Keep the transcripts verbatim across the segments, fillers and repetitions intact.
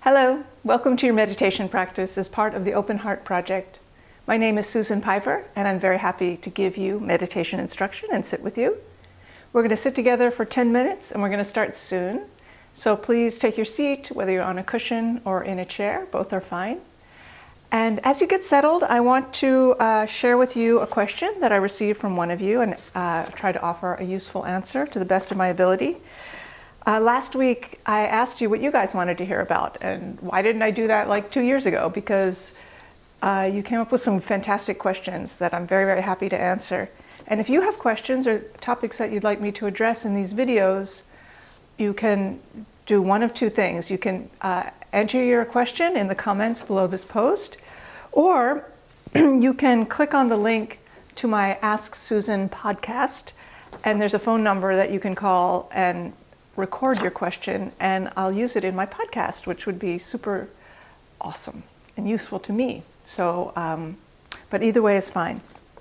Hello, welcome to your meditation practice as part of the Open Heart Project. My name is Susan Piper, and I'm very happy to give you meditation instruction and sit with you. We're going to sit together for ten minutes, and we're going to start soon. So please take your seat, whether you're on a cushion or in a chair, both are fine. And as you get settled, I want to uh, share with you a question that I received from one of you and uh, try to offer a useful answer to the best of my ability. Uh, last week, I asked you what you guys wanted to hear about, and why didn't I do that like two years ago? Because uh, you came up with some fantastic questions that I'm very, very happy to answer. And if you have questions or topics that you'd like me to address in these videos, you can do one of two things. You can uh, enter your question in the comments below this post, or you can click on the link to my Ask Susan podcast, and there's a phone number that you can call and record your question, and I'll use it in my podcast, which would be super awesome and useful to me. So, um, but either way is fine.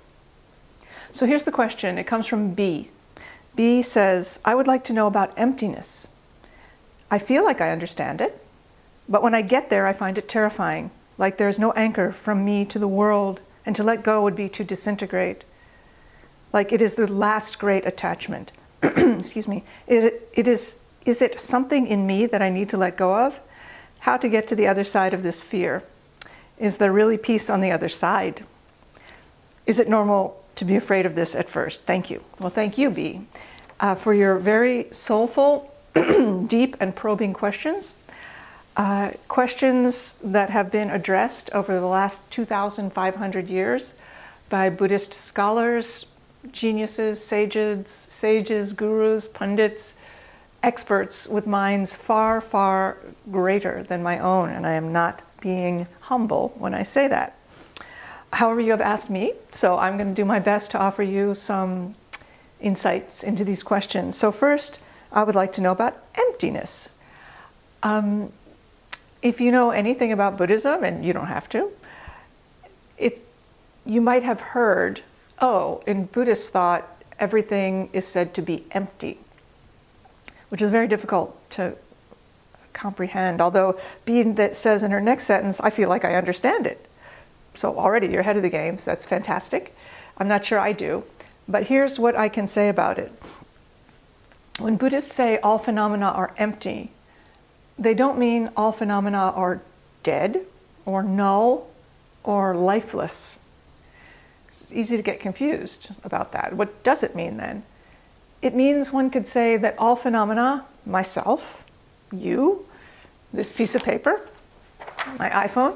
So here's the question. It comes from B. B says, I would like to know about emptiness. I feel like I understand it, but when I get there, I find it terrifying, like there's no anchor from me to the world, and to let go would be to disintegrate. Like it is the last great attachment. Excuse me. Is it, it is, is it something in me that I need to let go of? How to get to the other side of this fear? Is there really peace on the other side? Is it normal to be afraid of this at first? Thank you. Well, thank you, B, uh, for your very soulful, deep and probing questions. Uh, questions that have been addressed over the last two thousand five hundred years by Buddhist scholars, geniuses, sages, sages, gurus, pundits, experts with minds far, far greater than my own. And I am not being humble when I say that. However, you have asked me, so I'm going to do my best to offer you some insights into these questions. So first, I would like to know about emptiness. Um, if you know anything about Buddhism, and you don't have to, it's, you might have heard, oh, in Buddhist thought, everything is said to be empty, which is very difficult to comprehend. Although B that says in her next sentence, I feel like I understand it. So already you're ahead of the game, so that's fantastic. I'm not sure I do, but here's what I can say about it. When Buddhists say all phenomena are empty, they don't mean all phenomena are dead or null or lifeless. It's easy to get confused about that. What does it mean then? It means one could say that all phenomena, myself, you, this piece of paper, my iPhone,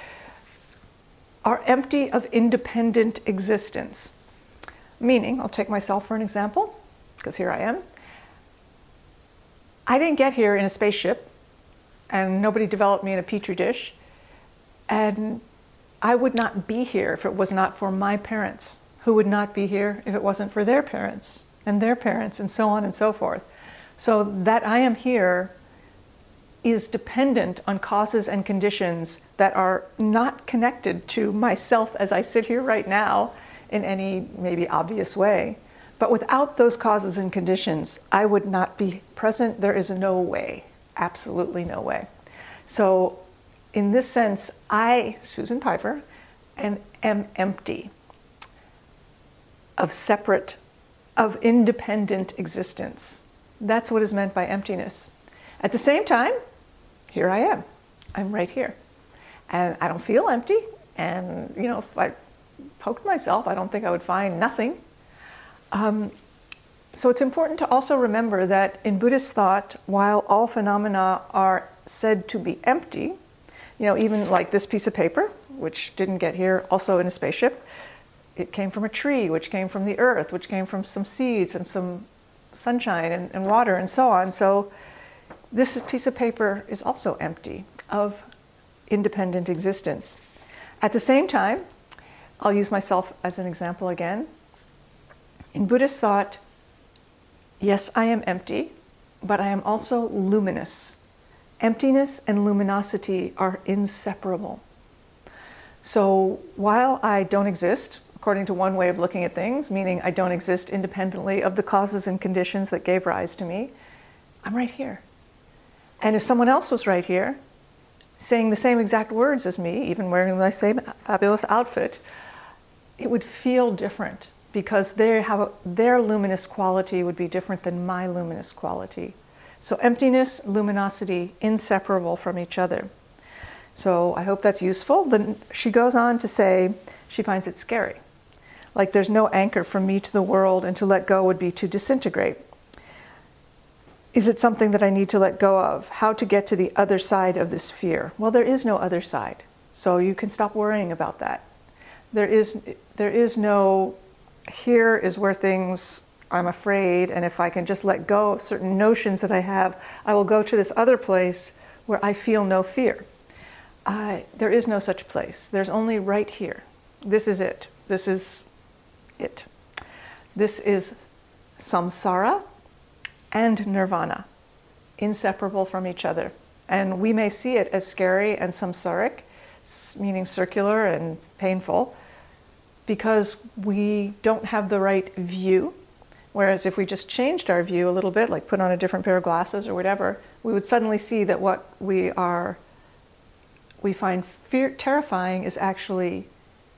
are empty of independent existence. Meaning, I'll take myself for an example, because here I am. I didn't get here in a spaceship, and nobody developed me in a petri dish, and I would not be here if it was not for my parents, who would not be here if it wasn't for their parents and their parents, and so on and so forth. So that I am here is dependent on causes and conditions that are not connected to myself as I sit here right now in any maybe obvious way. But without those causes and conditions, I would not be present. There is no way, absolutely no way. So in this sense, I, Susan Piper, am, am empty of separate, of independent existence. That's what is meant by emptiness. At the same time, here I am. I'm right here. And I don't feel empty. And, you know, if I poked myself, I don't think I would find nothing. Um, so it's important to also remember that in Buddhist thought, while all phenomena are said to be empty, you know, even like this piece of paper, which didn't get here also in a spaceship, it came from a tree, which came from the earth, which came from some seeds and some sunshine and, and water and so on. So this piece of paper is also empty of independent existence. At the same time, I'll use myself as an example again. In Buddhist thought, yes, I am empty, but I am also luminous. Emptiness and luminosity are inseparable. So while I don't exist, according to one way of looking at things, meaning I don't exist independently of the causes and conditions that gave rise to me, I'm right here. And if someone else was right here, saying the same exact words as me, even wearing my same fabulous outfit, it would feel different because they have a, their luminous quality would be different than my luminous quality. So emptiness, luminosity, inseparable from each other. So I hope that's useful. Then she goes on to say she finds it scary. Like there's no anchor from me to the world, and to let go would be to disintegrate. Is it something that I need to let go of? How to get to the other side of this fear? Well, there is no other side. So you can stop worrying about that. There is, there is no, here is where things, I'm afraid, and if I can just let go of certain notions that I have, I will go to this other place where I feel no fear. Uh, there is no such place. There's only right here. This is it. This is it. This is samsara and nirvana, inseparable from each other. And we may see it as scary and samsaric, meaning circular and painful, because we don't have the right view. Whereas if we just changed our view a little bit, like put on a different pair of glasses or whatever, we would suddenly see that what we are, we find fear, terrifying is actually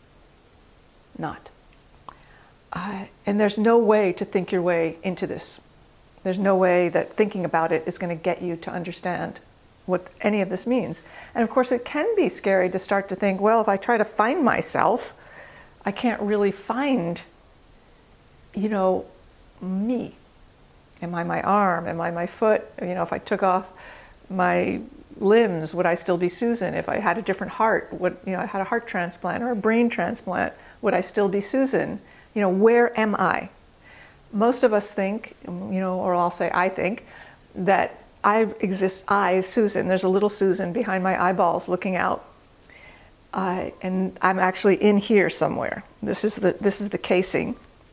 not. Uh, and there's no way to think your way into this. There's no way that thinking about it is going to get you to understand what any of this means. And of course, it can be scary to start to think, well, if I try to find myself, I can't really find, you know, me. Am I my arm? Am I my foot? You know, if I took off my limbs, would I still be Susan? If I had a different heart, would, you know, I had a heart transplant or a brain transplant, would I still be Susan? You know, where am I? Most of us think, you know, or I'll say I think, that I exist, I, Susan, there's a little Susan behind my eyeballs looking out. Uh, and I'm actually in here somewhere. This is the, this is the casing.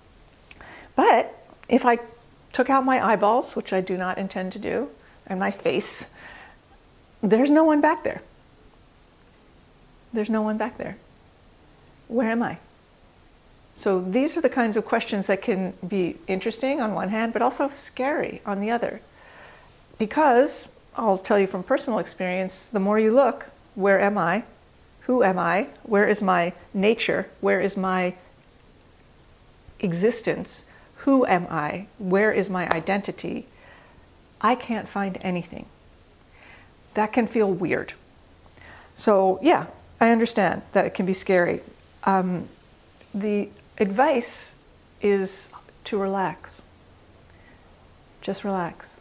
But if I took out my eyeballs, which I do not intend to do, and my face, there's no one back there. There's no one back there. Where am I? So these are the kinds of questions that can be interesting on one hand, but also scary on the other. Because, I'll tell you from personal experience, the more you look, where am I? Who am I? Where is my nature? Where is my existence? Who am I? Where is my identity? I can't find anything. That can feel weird. So yeah, I understand that it can be scary. Um, the advice is to relax. Just relax.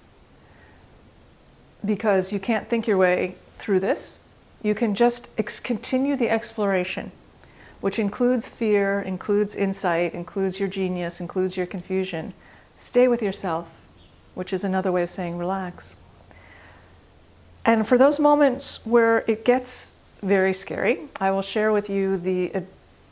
Because you can't think your way through this. You can just ex- continue the exploration, which includes fear, includes insight, includes your genius, includes your confusion. Stay with yourself, which is another way of saying relax. And for those moments where it gets very scary, I will share with you the ad-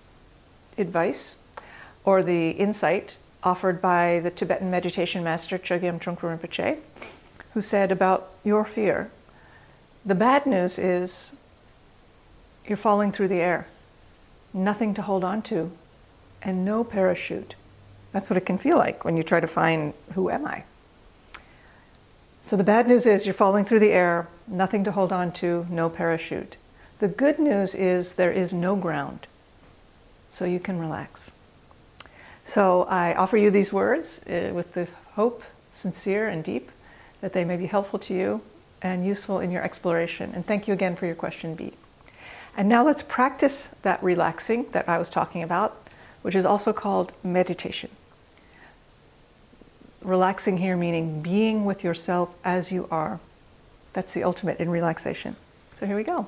advice or the insight offered by the Tibetan meditation master Chogyam Trungpa Rinpoche, who said about your fear, the bad news is you're falling through the air, nothing to hold on to, and no parachute. That's what it can feel like when you try to find, who am I? So the bad news is you're falling through the air, nothing to hold on to, no parachute. The good news is there is no ground, so you can relax. So I offer you these words uh, with the hope, sincere and deep, that they may be helpful to you and useful in your exploration. And thank you again for your question B. And now let's practice that relaxing that I was talking about, which is also called meditation. Relaxing here meaning being with yourself as you are. That's the ultimate in relaxation. So here we go.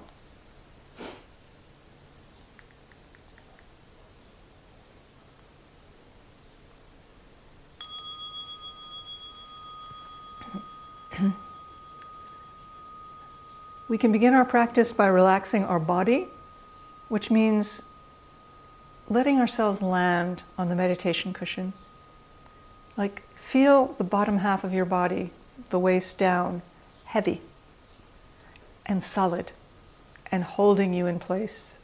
We can begin our practice by relaxing our body, which means letting ourselves land on the meditation cushion. Like, feel the bottom half of your body, the waist down, heavy and solid and holding you in place.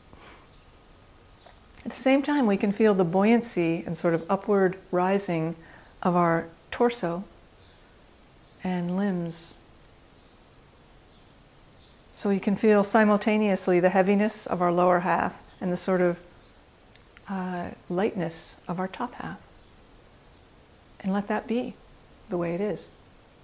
At the same time, we can feel the buoyancy and sort of upward rising of our torso and limbs. So you can feel simultaneously the heaviness of our lower half and the sort of uh, lightness of our top half. And let that be the way it is.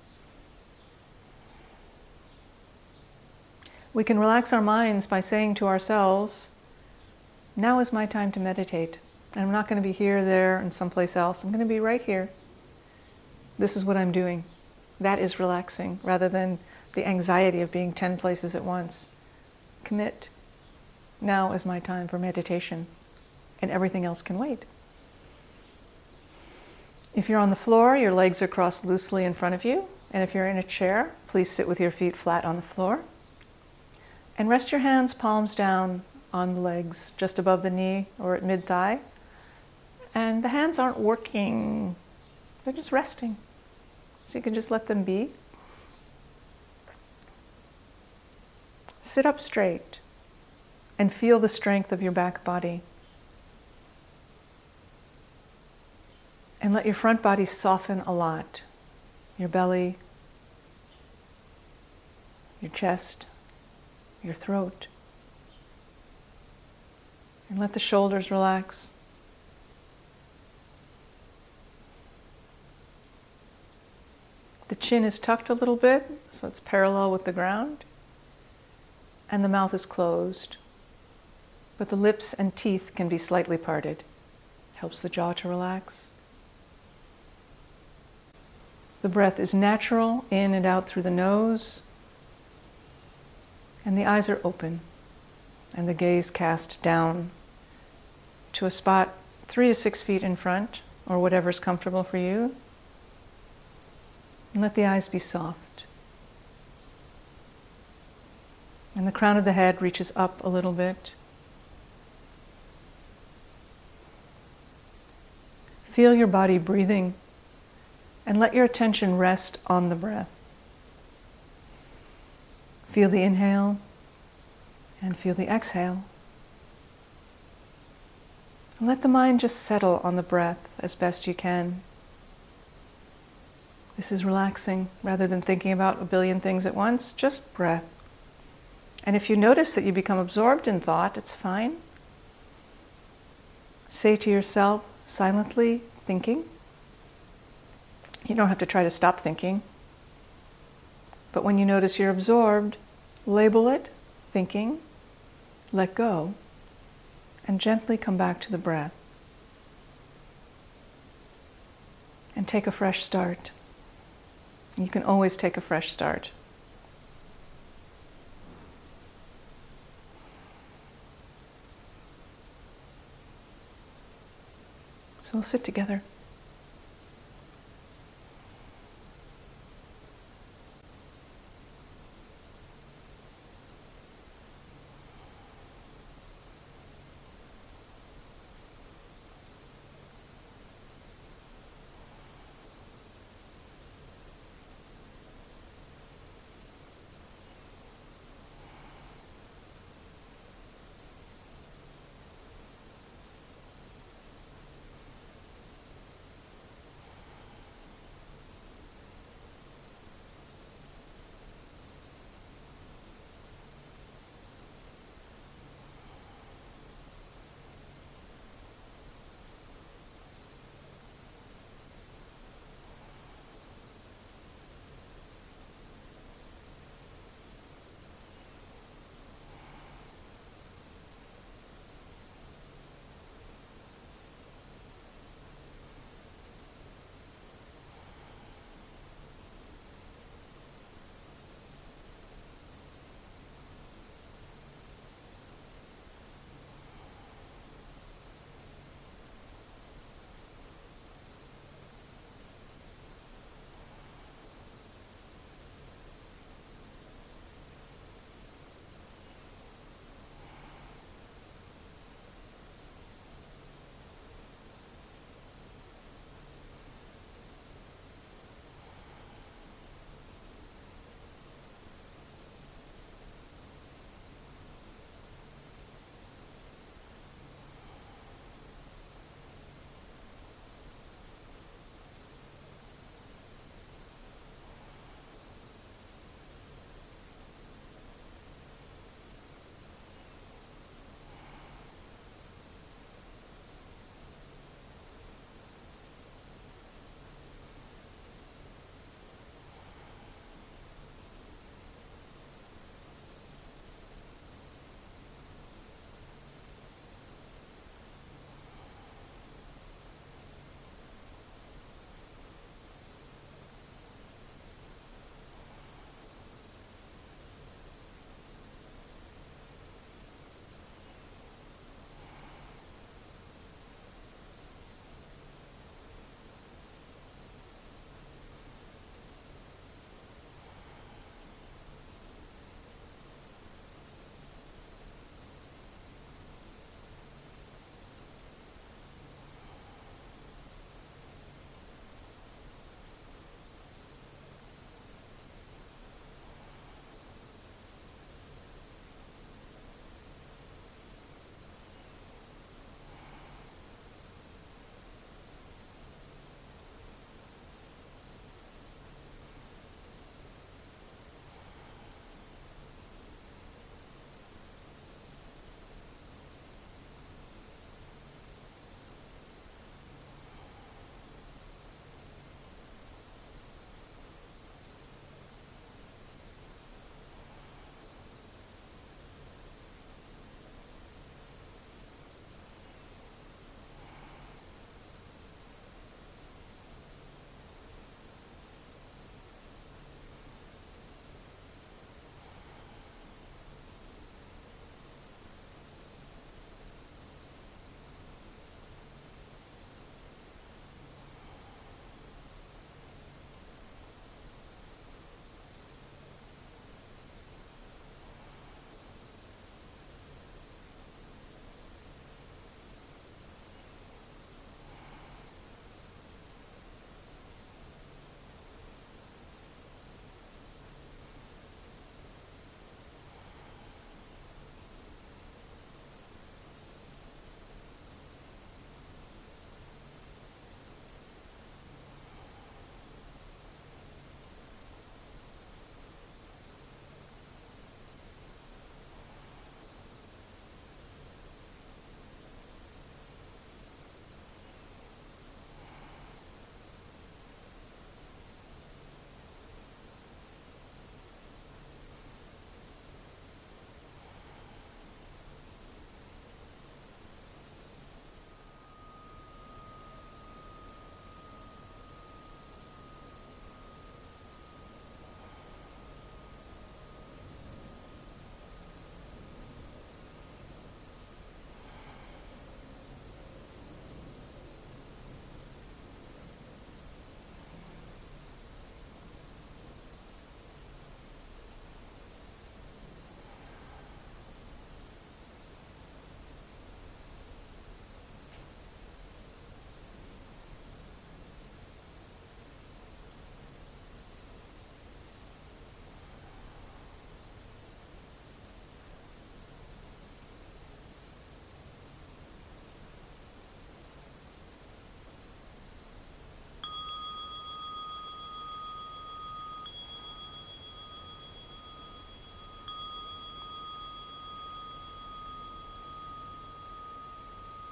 We can relax our minds by saying to ourselves, now is my time to meditate. And I'm not going to be here, there, and someplace else. I'm going to be right here. This is what I'm doing. That is relaxing, rather than the anxiety of being ten places at once. Commit. Now is my time for meditation, and everything else can wait. If you're on the floor, your legs are crossed loosely in front of you. And if you're in a chair, please sit with your feet flat on the floor. And rest your hands palms down on the legs, just above the knee or at mid-thigh. And the hands aren't working, they're just resting. So you can just let them be. Sit up straight and feel the strength of your back body. And let your front body soften a lot. Your belly, your chest, your throat. And let the shoulders relax. The chin is tucked a little bit, so it's parallel with the ground. And the mouth is closed. But the lips and teeth can be slightly parted. Helps the jaw to relax. The breath is natural, in and out through the nose. And the eyes are open. And the gaze cast down to a spot three to six feet in front, or whatever's comfortable for you. And let the eyes be soft. And the crown of the head reaches up a little bit. Feel your body breathing, and let your attention rest on the breath. Feel the inhale, and feel the exhale. And let the mind just settle on the breath as best you can. This is relaxing. Rather than thinking about a billion things at once, just breath. And if you notice that you become absorbed in thought, it's fine. Say to yourself, silently, thinking. You don't have to try to stop thinking. But when you notice you're absorbed, label it, thinking, let go, and gently come back to the breath. And take a fresh start. You can always take a fresh start. So we'll sit together.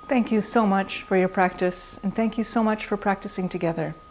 Thank you so much for your practice, and thank you so much for practicing together.